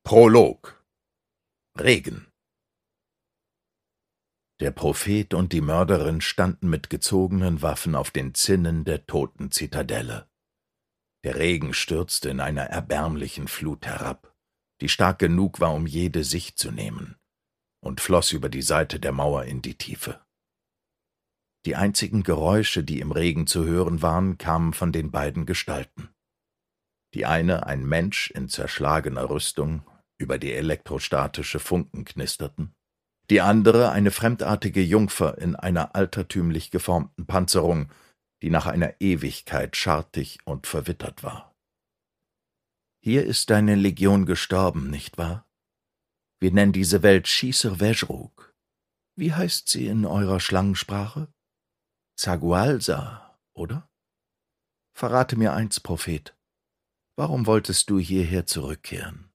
Prolog. Regen. Der Prophet und die Mörderin standen mit gezogenen Waffen auf den Zinnen der toten Zitadelle. Der Regen stürzte in einer erbärmlichen Flut herab, die stark genug war, um jede Sicht zu nehmen, und floss über die Seite der Mauer in die Tiefe. Die einzigen Geräusche, die im Regen zu hören waren, kamen von den beiden Gestalten. Die eine, ein Mensch in zerschlagener Rüstung, über die elektrostatische Funken knisterten, die andere eine fremdartige Jungfer in einer altertümlich geformten Panzerung, die nach einer Ewigkeit schartig und verwittert war. »Hier ist deine Legion gestorben, nicht wahr? Wir nennen diese Welt Shisr-Wejruk. Wie heißt sie in eurer Schlangensprache? Zagualsa, oder? Verrate mir eins, Prophet. Warum wolltest du hierher zurückkehren?«